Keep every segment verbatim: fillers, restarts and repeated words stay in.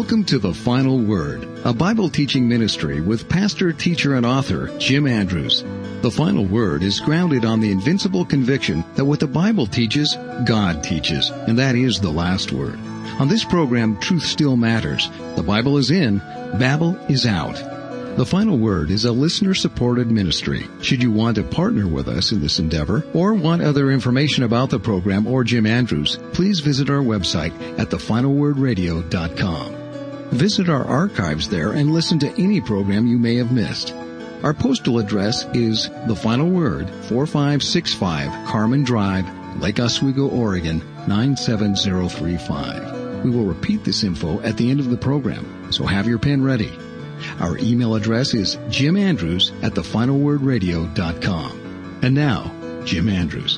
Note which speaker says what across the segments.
Speaker 1: Welcome to The Final Word, a Bible teaching ministry with pastor, teacher, and author Jim Andrews. The Final Word is grounded on the invincible conviction that what the Bible teaches, God teaches, and that is the last word. On this program, truth still matters. The Bible is in, Babel is out. The Final Word is a listener-supported ministry. Should you want to partner with us in this endeavor or want other information about the program or Jim Andrews, please visit our website at the final word radio dot com. Visit our archives there and listen to any program you may have missed. Our postal address is The Final Word, four five six five Carmen Drive, Lake Oswego, Oregon, nine seven zero three five. We will repeat this info at the end of the program, so have your pen ready. Our email address is jimandrews at the final word radio dot com. And now, Jim Andrews.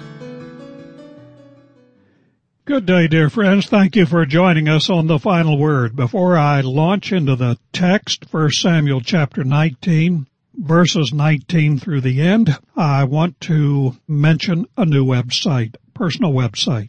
Speaker 2: Good day, dear friends. Thank you for joining us on The Final Word. Before I launch into the text, First Samuel chapter nineteen, verses nineteen through the end, I want to mention a new website, personal website.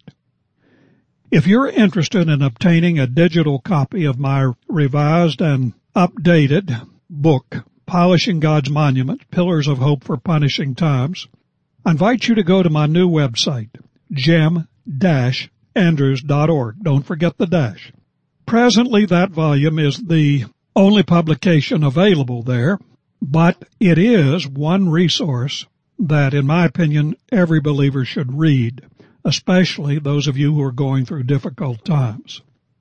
Speaker 2: If you're interested in obtaining a digital copy of my revised and updated book, Polishing God's Monument, Pillars of Hope for Punishing Times, I invite you to go to my new website, jim dash andrews dot org. Don't forget the dash. Presently, that volume is the only publication available there, but it is one resource that, in my opinion, every believer should read, especially those of you who are going through difficult times.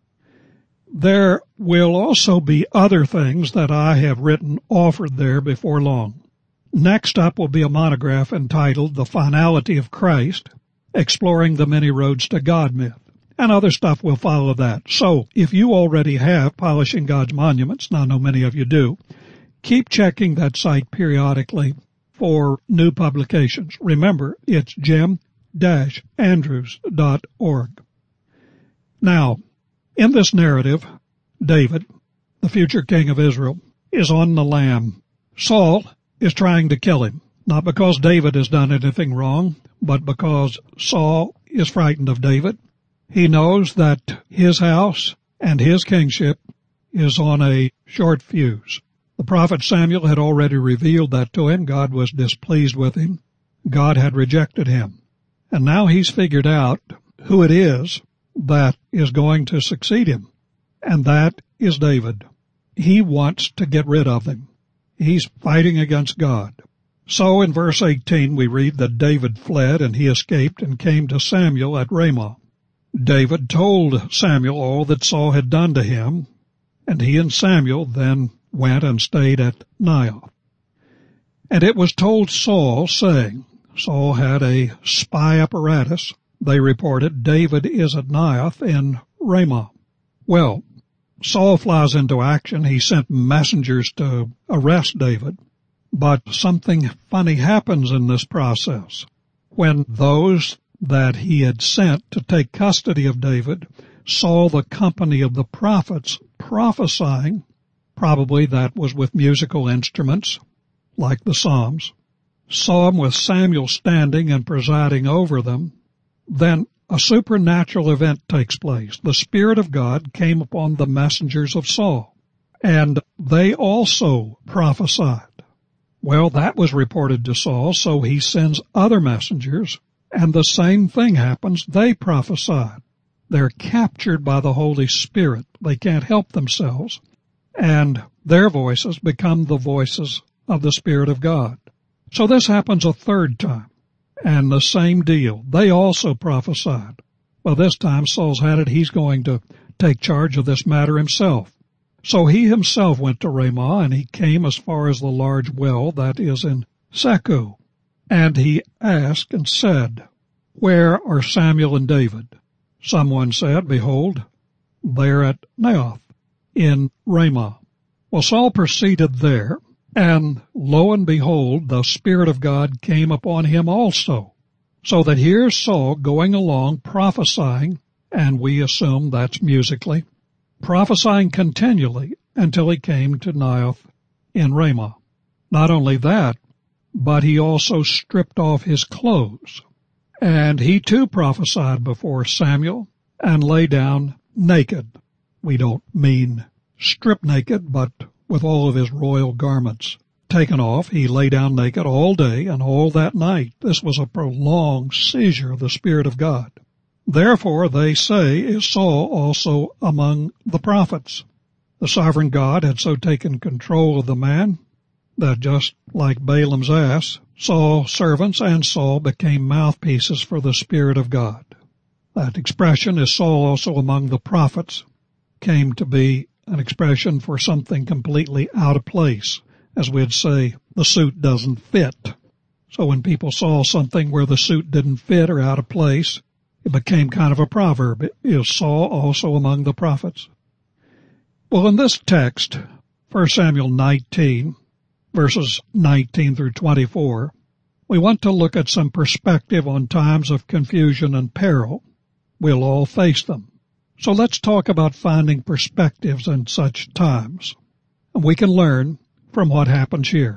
Speaker 2: There will also be other things that I have written offered there before long. Next up will be a monograph entitled The Finality of Christ, Exploring the Many Roads to God Myth, and other stuff will follow that. So if you already have Polishing God's Monuments, and I know many of you do, keep checking that site periodically for new publications. Remember, it's jim dash andrews dot org. Now, in this narrative, David, the future king of Israel, is on the lam. Saul is trying to kill him, not because David has done anything wrong, but because Saul is frightened of David. He knows that his house and his kingship is on a short fuse. The prophet Samuel had already revealed that to him. God was displeased with him. God had rejected him. And now he's figured out who it is that is going to succeed him, and that is David. He wants to get rid of him. He's fighting against God. So in verse eighteen we read that David fled and he escaped and came to Samuel at Ramah. David told Samuel all that Saul had done to him, and he and Samuel then went and stayed at Naioth. And it was told Saul, saying, Saul had a spy apparatus. They reported, David is at Naioth in Ramah. Well, Saul flies into action. He sent messengers to arrest David. But something funny happens in this process. When those that he had sent to take custody of David saw the company of the prophets prophesying, probably that was with musical instruments, like the Psalms, saw them with Samuel standing and presiding over them, then a supernatural event takes place. The Spirit of God came upon the messengers of Saul, and they also prophesied. Well, that was reported to Saul, so he sends other messengers, and the same thing happens. They prophesied. They're captured by the Holy Spirit. They can't help themselves, and their voices become the voices of the Spirit of God. So this happens a third time. And the same deal. They also prophesied. Well, this time Saul's had it. He's going to take charge of this matter himself. So he himself went to Ramah, and he came as far as the large well that is in Seku. And he asked and said, Where are Samuel and David? Someone said, Behold, they're at Naioth in Ramah. Well, Saul proceeded there, and lo and behold, the Spirit of God came upon him also. So that here's Saul going along prophesying, and we assume that's musically, prophesying continually until he came to Naioth in Ramah. Not only that, but he also stripped off his clothes. And he too prophesied before Samuel and lay down naked. We don't mean stripped naked, but with all of his royal garments taken off. He lay down naked all day and all that night. This was a prolonged seizure of the Spirit of God. Therefore, they say, is Saul also among the prophets. The sovereign God had so taken control of the man that just like Balaam's ass, Saul's servants and Saul became mouthpieces for the Spirit of God. That expression, is Saul also among the prophets, came to be an expression for something completely out of place. As we'd say, the suit doesn't fit. So when people saw something where the suit didn't fit or out of place, it became kind of a proverb. Is Saul also among the prophets? Well, in this text, First Samuel nineteen, verses nineteen through twenty-four, we want to look at some perspective on times of confusion and peril. We'll all face them. So let's talk about finding perspectives in such times. And we can learn from what happens here.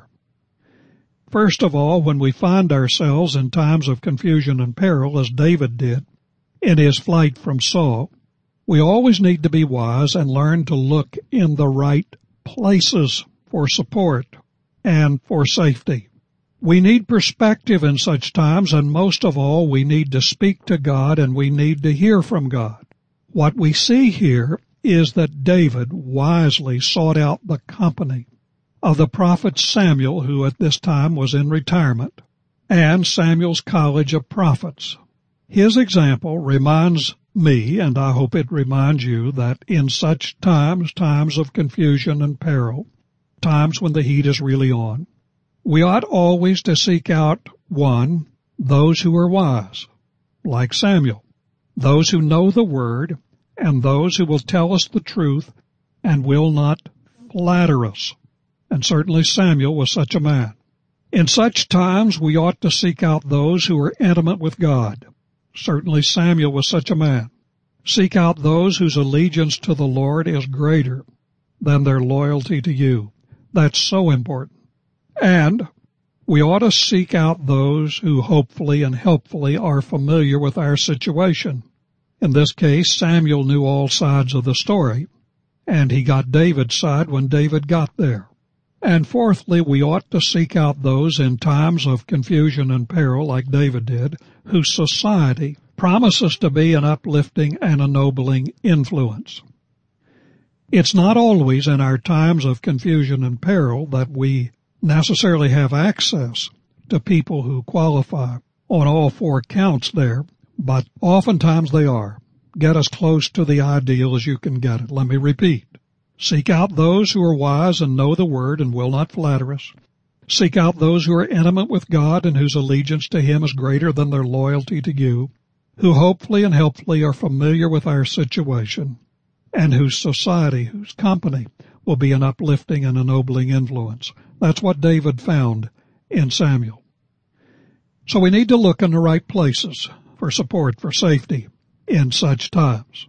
Speaker 2: First of all, when we find ourselves in times of confusion and peril, as David did in his flight from Saul, we always need to be wise and learn to look in the right places for support and for safety. We need perspective in such times, and most of all, we need to speak to God and we need to hear from God. What we see here is that David wisely sought out the company of the prophet Samuel, who at this time was in retirement, and Samuel's College of Prophets. His example reminds me, and I hope it reminds you, that in such times, times of confusion and peril, times when the heat is really on, we ought always to seek out, one, those who are wise, like Samuel, those who know the Word, and those who will tell us the truth and will not flatter us. And certainly Samuel was such a man. In such times, we ought to seek out those who are intimate with God. Certainly Samuel was such a man. Seek out those whose allegiance to the Lord is greater than their loyalty to you. That's so important. And we ought to seek out those who hopefully and helpfully are familiar with our situation. In this case, Samuel knew all sides of the story, and he got David's side when David got there. And fourthly, we ought to seek out those in times of confusion and peril, like David did, whose society promises to be an uplifting and ennobling influence. It's not always in our times of confusion and peril that we necessarily have access to people who qualify on all four counts there, but oftentimes they are. Get as close to the ideal as you can get it. Let me repeat. Seek out those who are wise and know the Word and will not flatter us. Seek out those who are intimate with God and whose allegiance to Him is greater than their loyalty to you, who hopefully and helpfully are familiar with our situation, and whose society, whose company, will be an uplifting and ennobling influence. That's what David found in Samuel. So we need to look in the right places for support, for safety in such times.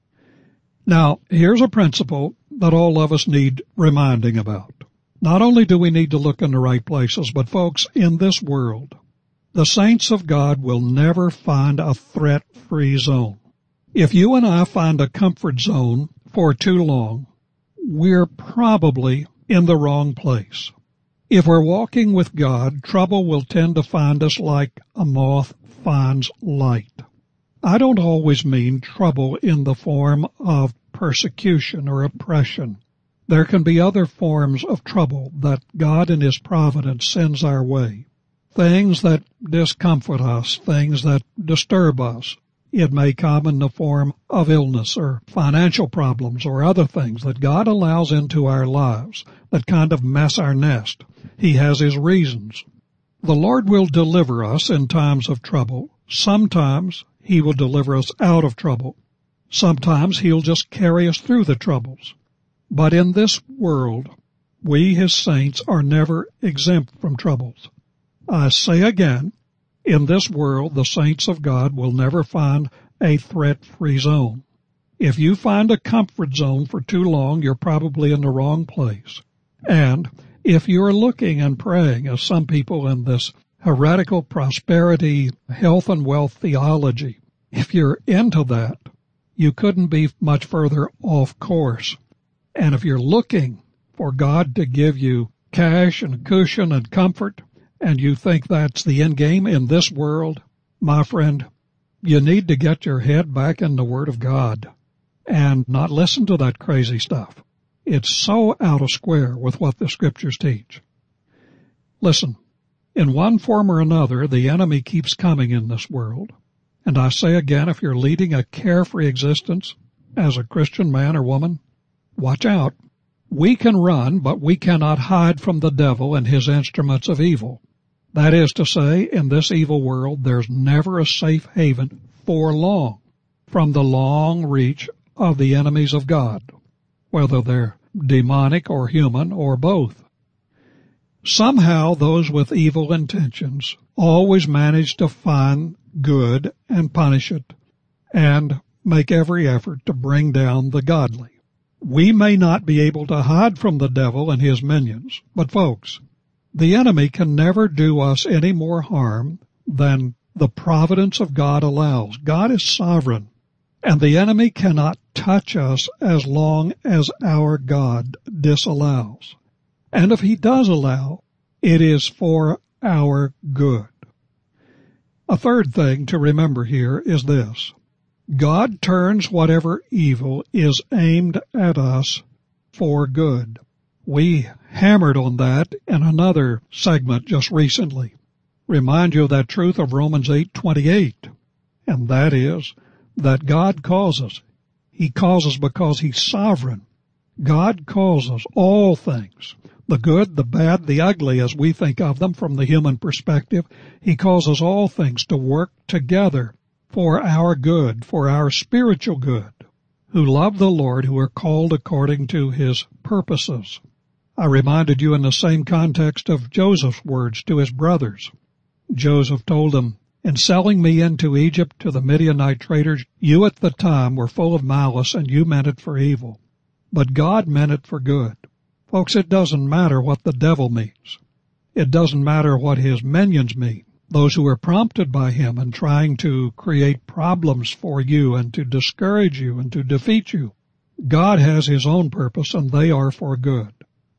Speaker 2: Now, here's a principle that all of us need reminding about. Not only do we need to look in the right places, but folks, in this world, the saints of God will never find a threat-free zone. If you and I find a comfort zone for too long, we're probably in the wrong place. If we're walking with God, trouble will tend to find us like a moth finds light. I don't always mean trouble in the form of persecution or oppression. There can be other forms of trouble that God in His providence sends our way. Things that discomfort us, things that disturb us. It may come in the form of illness or financial problems or other things that God allows into our lives that kind of mess our nest. He has His reasons. The Lord will deliver us in times of trouble. Sometimes He will deliver us out of trouble. Sometimes He'll just carry us through the troubles. But in this world, we, His saints, are never exempt from troubles. I say again, in this world, the saints of God will never find a threat-free zone. If you find a comfort zone for too long, you're probably in the wrong place. And if you're looking and praying, as some people in this heretical prosperity, health and wealth theology, if you're into that, you couldn't be much further off course. And if you're looking for God to give you cash and cushion and comfort, and you think that's the end game in this world, my friend, you need to get your head back in the Word of God and not listen to that crazy stuff. It's so out of square with what the Scriptures teach. Listen, in one form or another, the enemy keeps coming in this world. And I say again, if you're leading a carefree existence as a Christian man or woman, watch out. We can run, but we cannot hide from the devil and his instruments of evil. That is to say, in this evil world, there's never a safe haven for long from the long reach of the enemies of God, whether they're demonic or human or both. Somehow those with evil intentions always manage to find good and punish it and make every effort to bring down the godly. We may not be able to hide from the devil and his minions, but folks, the enemy can never do us any more harm than the providence of God allows. God is sovereign, and the enemy cannot touch us as long as our God disallows. And if he does allow, it is for our good. A third thing to remember here is this. God turns whatever evil is aimed at us for good. We hammered on that in another segment just recently. Remind you of that truth of Romans eight twenty-eight, and that is that God calls us. He calls us because He's sovereign. God calls us all things, the good, the bad, the ugly as we think of them from the human perspective. He calls us all things to work together for our good, for our spiritual good, who love the Lord, who are called according to His purposes. I reminded you in the same context of Joseph's words to his brothers. Joseph told them, "In selling me into Egypt to the Midianite traders, you at the time were full of malice and you meant it for evil. But God meant it for good." Folks, it doesn't matter what the devil means. It doesn't matter what his minions mean, those who are prompted by him and trying to create problems for you and to discourage you and to defeat you. God has His own purpose, and they are for good.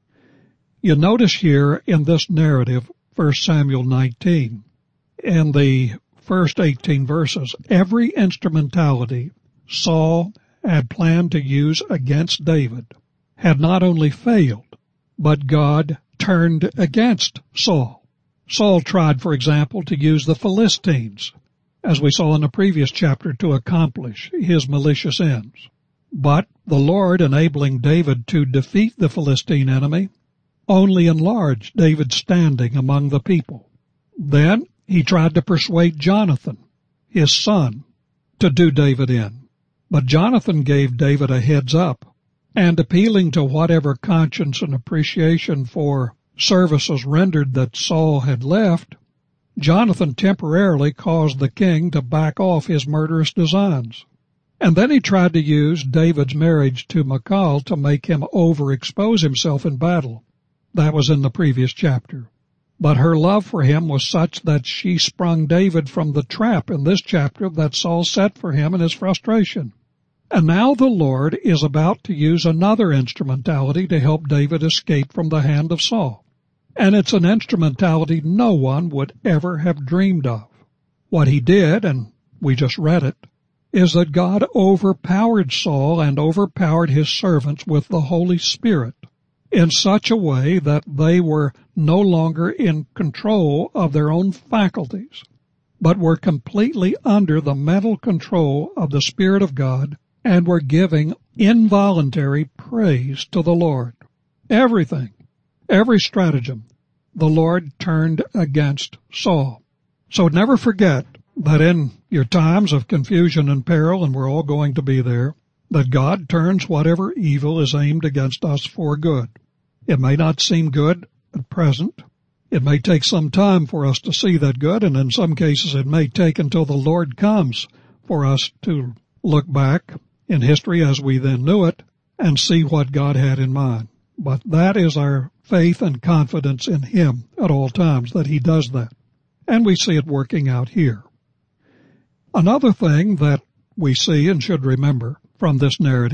Speaker 2: You notice here in this narrative, First Samuel nineteen, in the first eighteen verses, every instrumentality Saul had planned to use against David had not only failed, but God turned against Saul. Saul tried, for example, to use the Philistines, as we saw in the previous chapter, to accomplish his malicious ends. But the Lord, enabling David to defeat the Philistine enemy, only enlarged David's standing among the people. Then he tried to persuade Jonathan, his son, to do David in. But Jonathan gave David a heads up, and appealing to whatever conscience and appreciation for services rendered that Saul had left, Jonathan temporarily caused the king to back off his murderous designs. And then he tried to use David's marriage to Michal to make him overexpose himself in battle. That was in the previous chapter. But her love for him was such that she sprung David from the trap in this chapter that Saul set for him in his frustration. And now the Lord is about to use another instrumentality to help David escape from the hand of Saul. And it's an instrumentality no one would ever have dreamed of. What he did, and we just read it, is that God overpowered Saul and overpowered his servants with the Holy Spirit in such a way that they were no longer in control of their own faculties, but were completely under the mental control of the Spirit of God and were giving involuntary praise to the Lord. Everything, every stratagem, the Lord turned against Saul. So never forget that in your times of confusion and peril, and we're all going to be there, that God turns whatever evil is aimed against us for good. It may not seem good at present. It may take some time for us to see that good, and in some cases it may take until the Lord comes for us to look back in history as we then knew it and see what God had in mind. But that is our faith and confidence in Him at all times, that He does that. And we see it working out here. Another thing that we see and should remember from this narrative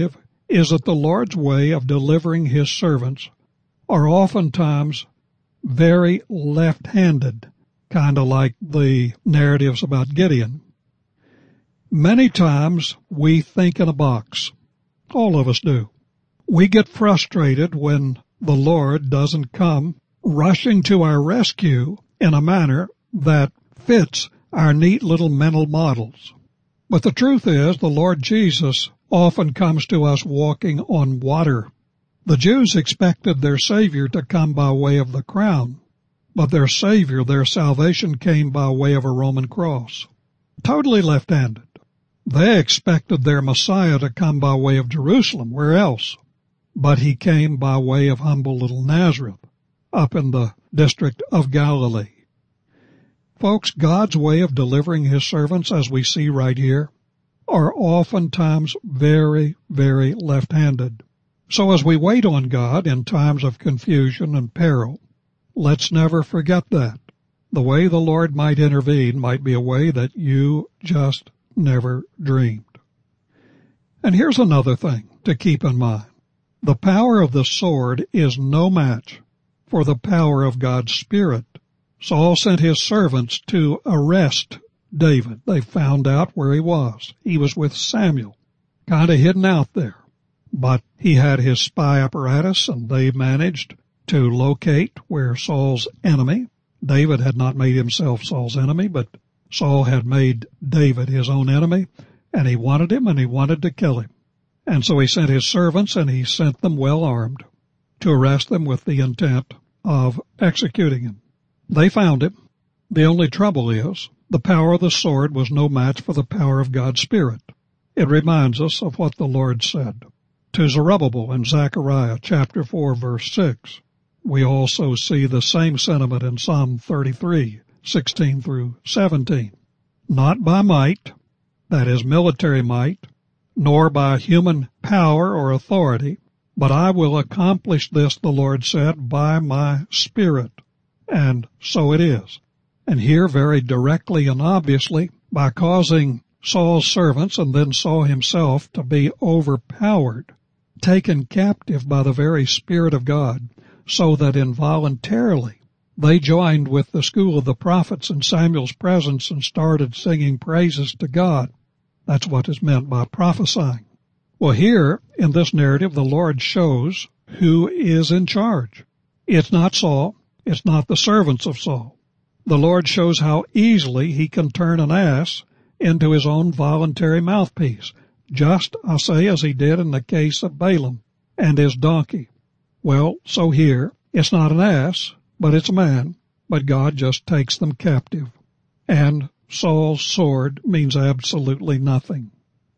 Speaker 2: is that the Lord's way of delivering his servants are oftentimes very left-handed, kind of like the narratives about Gideon. Many times we think in a box. All of us do. We get frustrated when the Lord doesn't come rushing to our rescue in a manner that fits our neat little mental models. But the truth is, the Lord Jesus often comes to us walking on water. The Jews expected their Savior to come by way of the crown, but their Savior, their salvation, came by way of a Roman cross. Totally left-handed. They expected their Messiah to come by way of Jerusalem. Where else? But he came by way of humble little Nazareth, up in the district of Galilee. Folks, God's way of delivering his servants, as we see right here, are oftentimes very, very left-handed. So as we wait on God in times of confusion and peril, let's never forget that. The way the Lord might intervene might be a way that you just never dreamed. And here's another thing to keep in mind. The power of the sword is no match for the power of God's Spirit. Saul sent his servants to arrest David. They found out where he was. He was with Samuel, kind of hidden out there. But he had his spy apparatus, and they managed to locate where Saul's enemy, David had not made himself Saul's enemy, but Saul had made David his own enemy, and he wanted him, and he wanted to kill him. And so he sent his servants, and he sent them well armed to arrest them with the intent of executing him. They found him. The only trouble is, the power of the sword was no match for the power of God's Spirit. It reminds us of what the Lord said to Zerubbabel in Zechariah chapter four, verse six. We also see the same sentiment in Psalm thirty-three, sixteen through seventeen. Not by might, that is military might, nor by human power or authority, but I will accomplish this, the Lord said, by my Spirit. And so it is. And here very directly and obviously, by causing Saul's servants and then Saul himself to be overpowered, taken captive by the very Spirit of God, so that involuntarily they joined with the school of the prophets in Samuel's presence and started singing praises to God. That's what is meant by prophesying. Well, here in this narrative, the Lord shows who is in charge. It's not Saul. It's not the servants of Saul. The Lord shows how easily he can turn an ass into his own voluntary mouthpiece, just, I say, as he did in the case of Balaam and his donkey. Well, so here, it's not an ass, but it's a man, but God just takes them captive. And Saul's sword means absolutely nothing.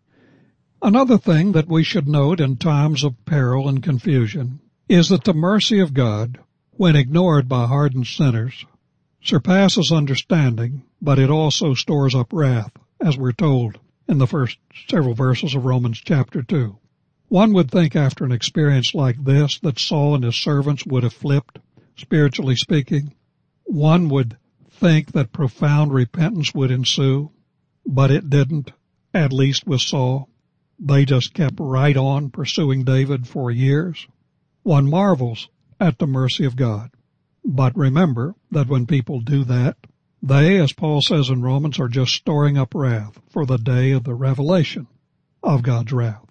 Speaker 2: Another thing that we should note in times of peril and confusion is that the mercy of God, when ignored by hardened sinners, surpasses understanding, but it also stores up wrath, as we're told in the first several verses of Romans chapter two. One would think after an experience like this that Saul and his servants would have flipped, spiritually speaking. One would think that profound repentance would ensue, but it didn't, at least with Saul. They just kept right on pursuing David for years. One marvels at the mercy of God. But remember that when people do that, they, as Paul says in Romans, are just storing up wrath for the day of the revelation of God's wrath.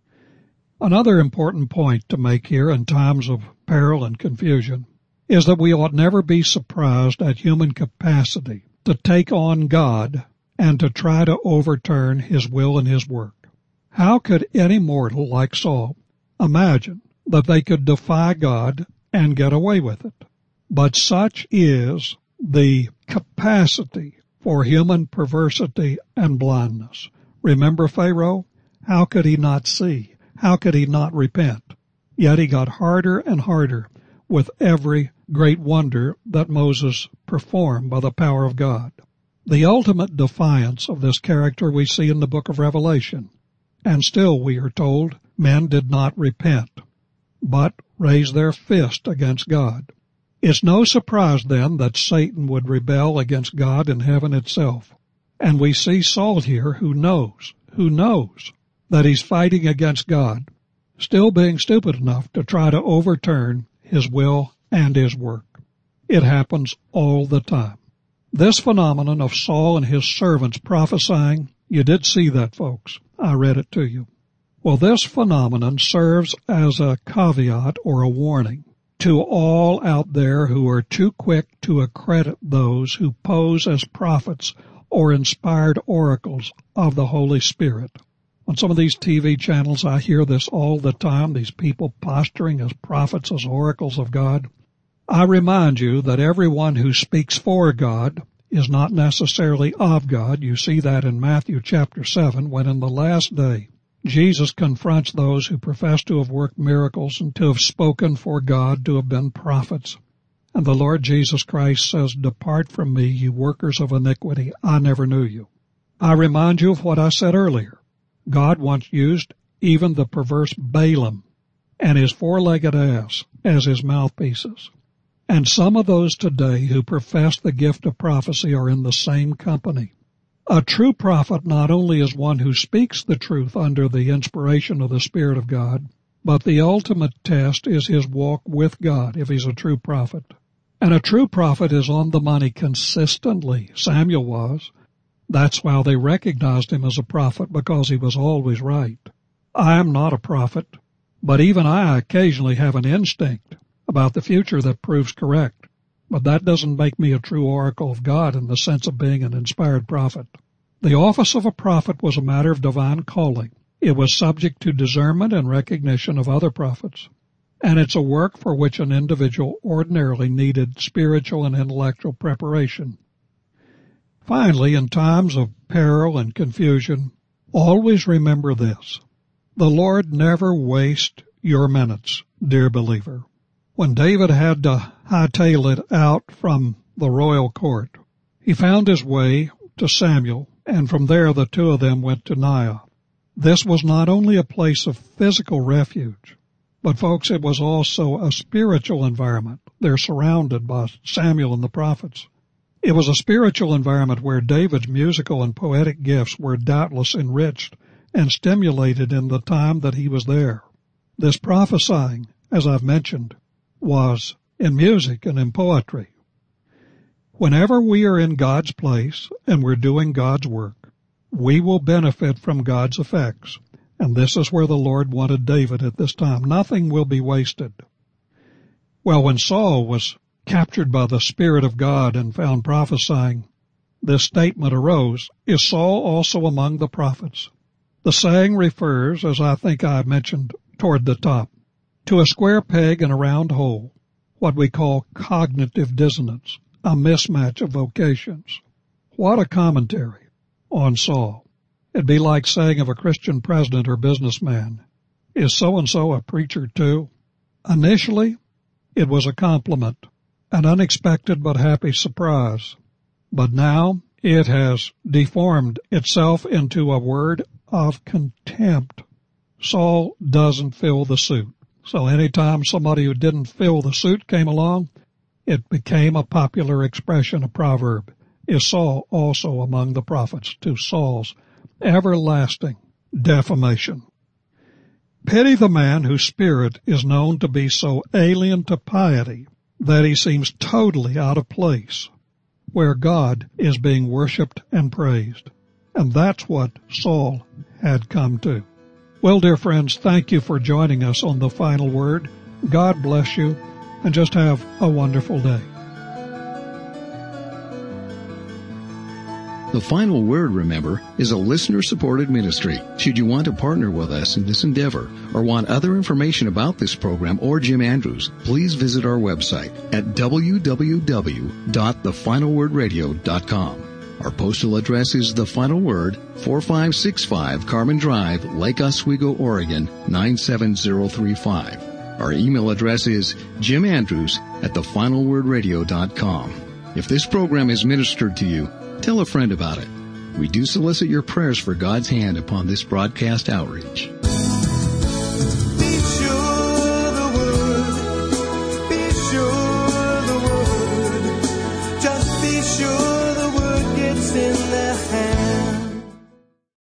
Speaker 2: Another important point to make here in times of peril and confusion is that we ought never be surprised at human capacity to take on God and to try to overturn his will and his work. How could any mortal like Saul imagine that they could defy God and get away with it? But such is the capacity for human perversity and blindness. Remember Pharaoh? How could he not see? How could he not repent? Yet he got harder and harder with every great wonder that Moses performed by the power of God. The ultimate defiance of this character we see in the book of Revelation. And still, we are told, men did not repent, but raised their fist against God. It's no surprise, then, that Satan would rebel against God in heaven itself. And we see Saul here who knows, who knows that he's fighting against God. still being stupid enough to try to overturn his will and his work. It happens all the time. This phenomenon of Saul and his servants prophesying, you did see that, folks. I read it to you. Well, this phenomenon serves as a caveat or a warning to all out there who are too quick to accredit those who pose as prophets or inspired oracles of the Holy Spirit. On some of these T V channels, I hear this all the time, these people posturing as prophets, as oracles of God. I remind you that everyone who speaks for God is not necessarily of God. You see that in Matthew chapter seven, when in the last day, Jesus confronts those who profess to have worked miracles and to have spoken for God, to have been prophets. And the Lord Jesus Christ says, "Depart from me, you workers of iniquity. I never knew you." I remind you of what I said earlier. God once used even the perverse Balaam and his four-legged ass as his mouthpieces. And some of those today who profess the gift of prophecy are in the same company. A true prophet not only is one who speaks the truth under the inspiration of the Spirit of God, but the ultimate test is his walk with God if he's a true prophet. And a true prophet is on the money consistently. Samuel was. That's why they recognized him as a prophet, because he was always right. I am not a prophet, but even I occasionally have an instinct about the future that proves correct. But that doesn't make me a true oracle of God in the sense of being an inspired prophet. The office of a prophet was a matter of divine calling. It was subject to discernment and recognition of other prophets. And it's a work for which an individual ordinarily needed spiritual and intellectual preparation. Finally, in times of peril and confusion, always remember this. The Lord never wastes your minutes, dear believer. When David had to hightail it out from the royal court, he found his way to Samuel, and from there the two of them went to Naioth. This was not only a place of physical refuge, but, folks, it was also a spiritual environment. They're surrounded by Samuel and the prophets. It was a spiritual environment where David's musical and poetic gifts were doubtless enriched and stimulated in the time that he was there. This prophesying, as I've mentioned, was in music and in poetry. Whenever we are in God's place and we're doing God's work, we will benefit from God's effects. And this is where the Lord wanted David at this time. Nothing will be wasted. Well, when Saul was captured by the Spirit of God and found prophesying, this statement arose, "Is Saul also among the prophets?" The saying refers, as I think I mentioned toward the top, to a square peg in a round hole, what we call cognitive dissonance, a mismatch of vocations. What a commentary on Saul. It'd be like saying of a Christian president or businessman, "Is so-and-so a preacher too?" Initially, it was a compliment, an unexpected but happy surprise. But now it has deformed itself into a word of contempt. Saul doesn't fill the suit. So anytime somebody who didn't fill the suit came along, it became a popular expression, a proverb. Is Saul also among the prophets? To Saul's everlasting defamation. Pity the man whose spirit is known to be so alien to piety that he seems totally out of place where God is being worshipped and praised. And that's what Saul had come to. Well, dear friends, thank you for joining us on The Final Word. God bless you, and just have a wonderful day.
Speaker 1: The Final Word, remember, is a listener-supported ministry. Should you want to partner with us in this endeavor or want other information about this program or Jim Andrews, please visit our website at w w w dot the final word radio dot com. Our postal address is The Final Word, four five six five Carmen Drive, Lake Oswego, Oregon, nine seven zero three five. Our email address is jim andrews at the final word radio dot com. If this program is ministered to you, tell a friend about it. We do solicit your prayers for God's hand upon this broadcast outreach.